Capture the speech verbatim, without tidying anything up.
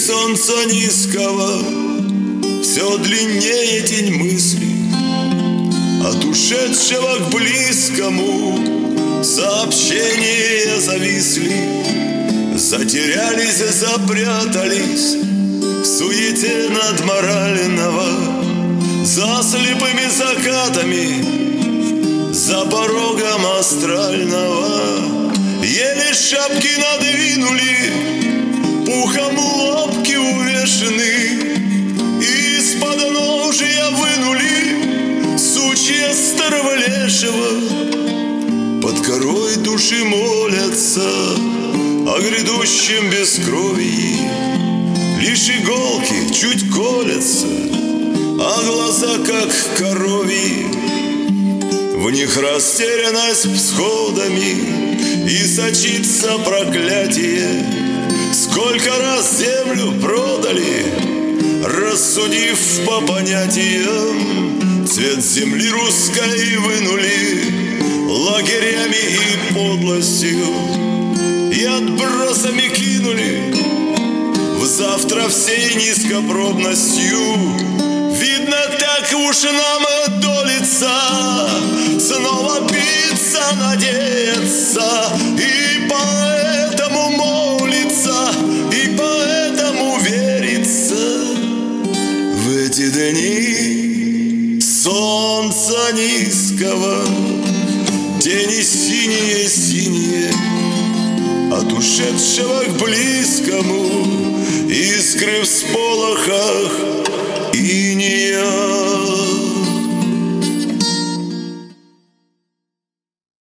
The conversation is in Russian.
солнца низкого все длиннее тень мысли. От ушедшего к близкому сообщения зависли, затерялись и запрятались в суете надморального, за слепыми закатами, за порогом астрального. Еле шапки надвинули, пухом лобки увешаны, из-под ножья вынули сучья старого лешего. Под корой души молятся о грядущем бескровии, лишь иголки чуть колятся, а глаза как коровьи. В них растерянность всходами и сочится проклятие. Сколько раз землю продали, рассудив по понятиям, цвет земли русской вынули лагерями и подлостью, и отбросами кинули в завтра всей низкопробностью. Видно, так уж нам долится снова биться, надеяться, и поэтому молиться, и поэтому вериться. В эти дни солнца низкого тени синие-синие, от ушедшего к близкому искры в сполохах иния.